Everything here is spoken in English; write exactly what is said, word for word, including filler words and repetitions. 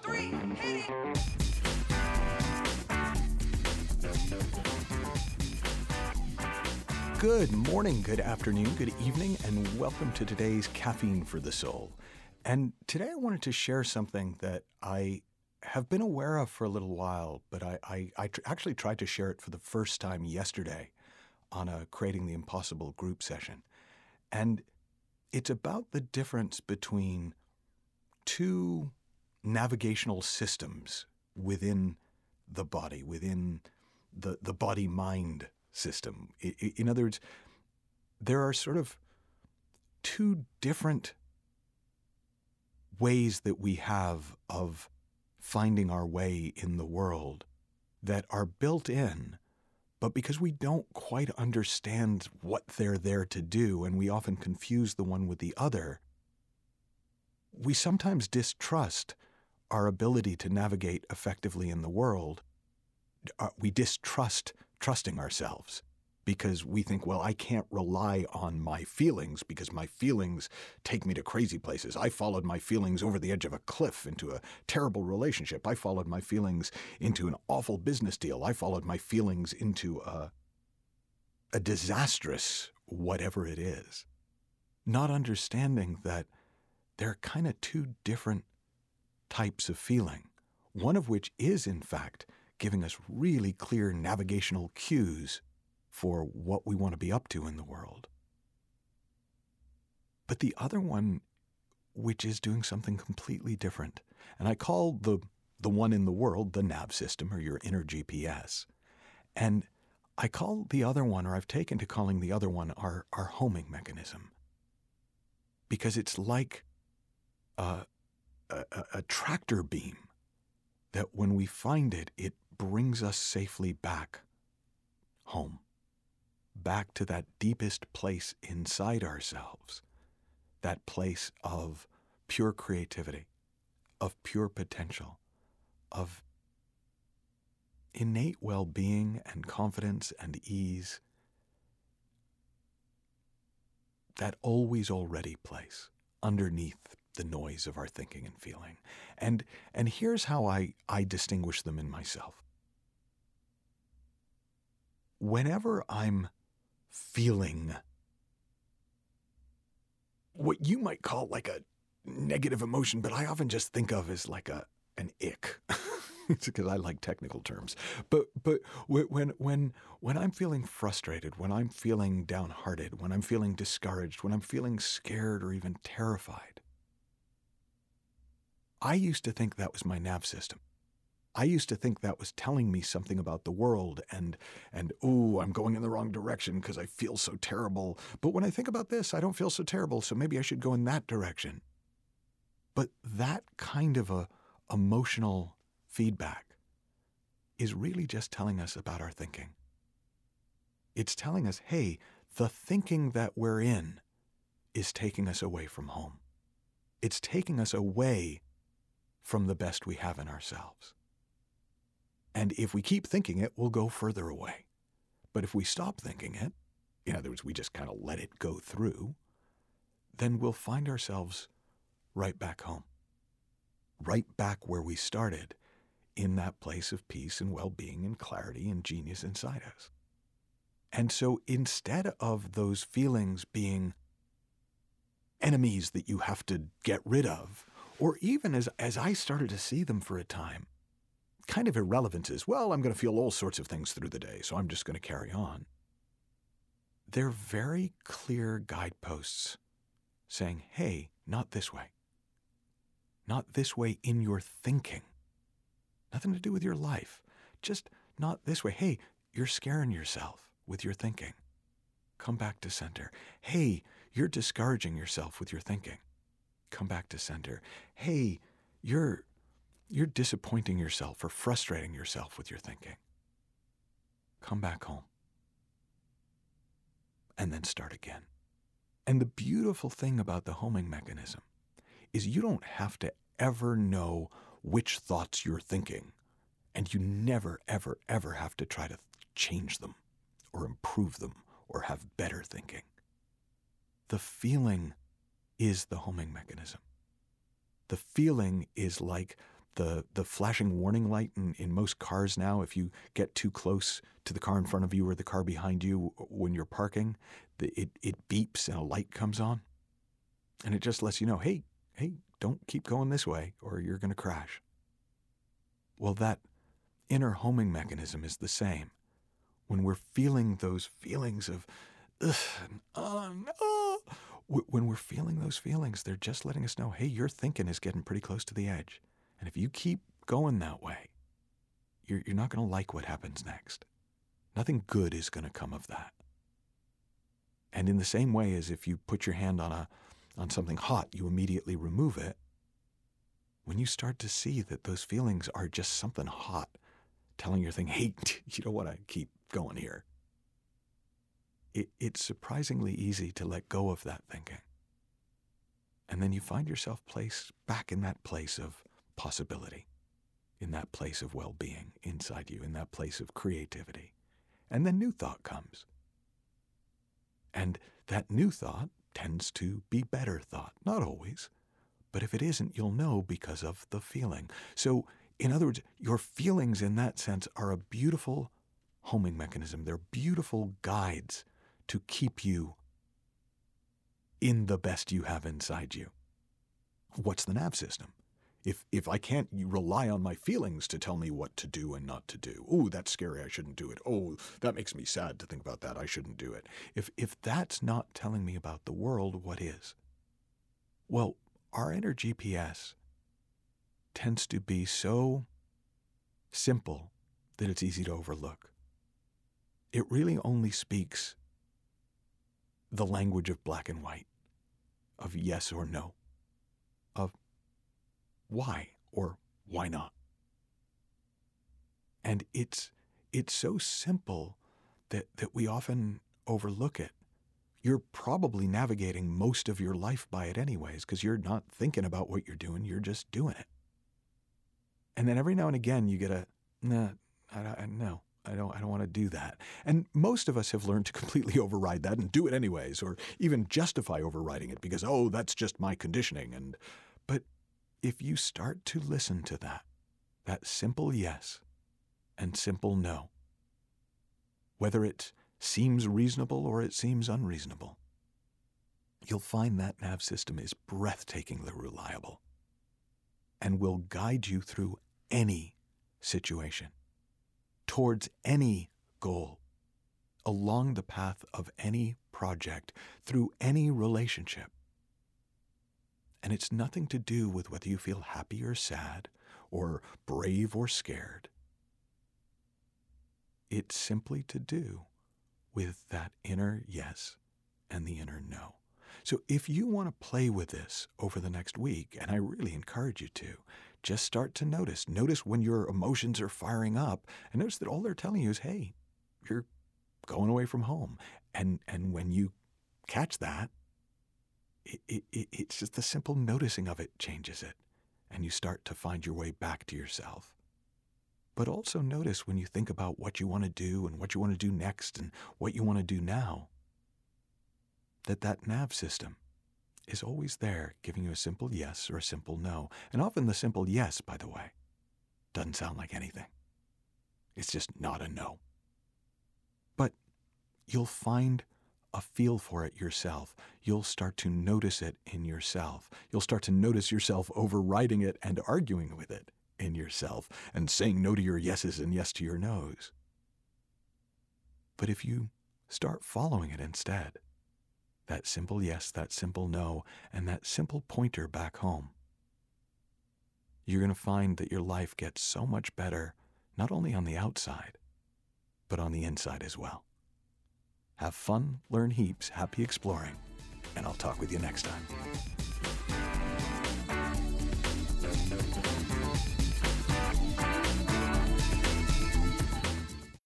three, hit it! Good morning, good afternoon, good evening, and welcome to today's Caffeine for the Soul. And today I wanted to share something that I have been aware of for a little while, but I, I, I tr- actually tried to share it for the first time yesterday on a Creating the Impossible group session. And it's about the difference between two navigational systems within the body, within the, the body-mind system. In other words, there are sort of two different ways that we have of finding our way in the world that are built in, but because we don't quite understand what they're there to do, and we often confuse the one with the other, we sometimes distrust our ability to navigate effectively in the world. We distrust trusting ourselves because we think, well, I can't rely on my feelings because my feelings take me to crazy places. I followed my feelings over the edge of a cliff into a terrible relationship. I followed my feelings into an awful business deal. I followed my feelings into a, a disastrous whatever it is. Not understanding that there are kind of two different types of feeling, one of which is, in fact, giving us really clear navigational cues for what we want to be up to in the world. But the other one, which is doing something completely different, and I call the the one in the world the nav system, or your inner G P S. And I call the other one, or I've taken to calling the other one, our, our homing mechanism. Because it's like a, a, a tractor beam that when we find it, it brings us safely back home, back to that deepest place inside ourselves, that place of pure creativity, of pure potential, of innate well-being and confidence and ease, that always already place underneath the noise of our thinking and feeling. And and here's how I, I distinguish them in myself. Whenever I'm feeling what you might call like a negative emotion, but I often just think of as like a an ick. It's because I like technical terms. But but when when when I'm feeling frustrated, when I'm feeling downhearted, when I'm feeling discouraged, when I'm feeling scared or even terrified, I used to think that was my nav system. I used to think that was telling me something about the world and, and ooh, I'm going in the wrong direction because I feel so terrible. But when I think about this, I don't feel so terrible, so maybe I should go in that direction. But that kind of a emotional feedback is really just telling us about our thinking. It's telling us, hey, the thinking that we're in is taking us away from home. It's taking us away from the best we have in ourselves. And if we keep thinking it, we'll go further away. But if we stop thinking it, in other words, we just kind of let it go through, then we'll find ourselves right back home, right back where we started, in that place of peace and well-being and clarity and genius inside us. And so instead of those feelings being enemies that you have to get rid of, or even as, as I started to see them for a time, kind of irrelevances. Well, I'm going to feel all sorts of things through the day, so I'm just going to carry on. They're very clear guideposts saying, hey, not this way. Not this way in your thinking. Nothing to do with your life. Just not this way. Hey, you're scaring yourself with your thinking. Come back to center. Hey, you're discouraging yourself with your thinking. Come back to center. Hey, you're You're disappointing yourself or frustrating yourself with your thinking. Come back home. And then start again. And the beautiful thing about the homing mechanism is you don't have to ever know which thoughts you're thinking. And you never, ever, ever have to try to change them or improve them or have better thinking. The feeling is the homing mechanism. The feeling is like the the flashing warning light in, in most cars now, if you get too close to the car in front of you or the car behind you when you're parking, the, it, it beeps and a light comes on. And it just lets you know, hey, hey, don't keep going this way or you're going to crash. Well, that inner homing mechanism is the same. When we're feeling those feelings of, ugh, and, uh, no, when we're feeling those feelings, they're just letting us know, hey, your thinking is getting pretty close to the edge. And if you keep going that way, you're, you're not going to like what happens next. Nothing good is going to come of that. And in the same way as if you put your hand on a on something hot, you immediately remove it. When you start to see that those feelings are just something hot, telling your thing, hey, you don't want to keep going here. It, it's surprisingly easy to let go of that thinking. And then you find yourself placed back in that place of possibility, in that place of well-being inside you, in that place of creativity. And then new thought comes. And that new thought tends to be better thought. Not always, but if it isn't, you'll know because of the feeling. So, in other words, your feelings in that sense are a beautiful homing mechanism. They're beautiful guides to keep you in the best you have inside you. What's the nav system? If if I can't rely on my feelings to tell me what to do and not to do, oh, that's scary, I shouldn't do it. Oh, that makes me sad to think about that, I shouldn't do it. If if that's not telling me about the world, what is? Well, our inner G P S tends to be so simple that it's easy to overlook. It really only speaks the language of black and white, of yes or no, of why or why not. And it's it's so simple that, that we often overlook it. You're probably navigating most of your life by it anyways, because you're not thinking about what you're doing, you're just doing it. And then every now and again you get a, nah, I, I, no, I don't, I don't want to do that. And most of us have learned to completely override that and do it anyways, or even justify overriding it because, oh, that's just my conditioning. And but if you start to listen to that, that simple yes and simple no, whether it seems reasonable or it seems unreasonable, you'll find that nav system is breathtakingly reliable and will guide you through any situation, towards any goal, along the path of any project, through any relationship. And it's nothing to do with whether you feel happy or sad, or brave or scared. It's simply to do with that inner yes and the inner no. So if you want to play with this over the next week, and I really encourage you to, just start to notice. Notice when your emotions are firing up, and notice that all they're telling you is, hey, you're going away from home. And and when you catch that, It, it, it's just the simple noticing of it changes it, and you start to find your way back to yourself. But also notice when you think about what you want to do and what you want to do next and what you want to do now, that that nav system is always there giving you a simple yes or a simple no. And often the simple yes, by the way, doesn't sound like anything. It's just not a no. But you'll find a feel for it yourself. You'll start to notice it in yourself. You'll start to notice yourself overriding it and arguing with it in yourself and saying no to your yeses and yes to your nos. But if you start following it instead, that simple yes, that simple no, and that simple pointer back home, you're going to find that your life gets so much better, not only on the outside, but on the inside as well. Have fun, learn heaps, happy exploring, and I'll talk with you next time.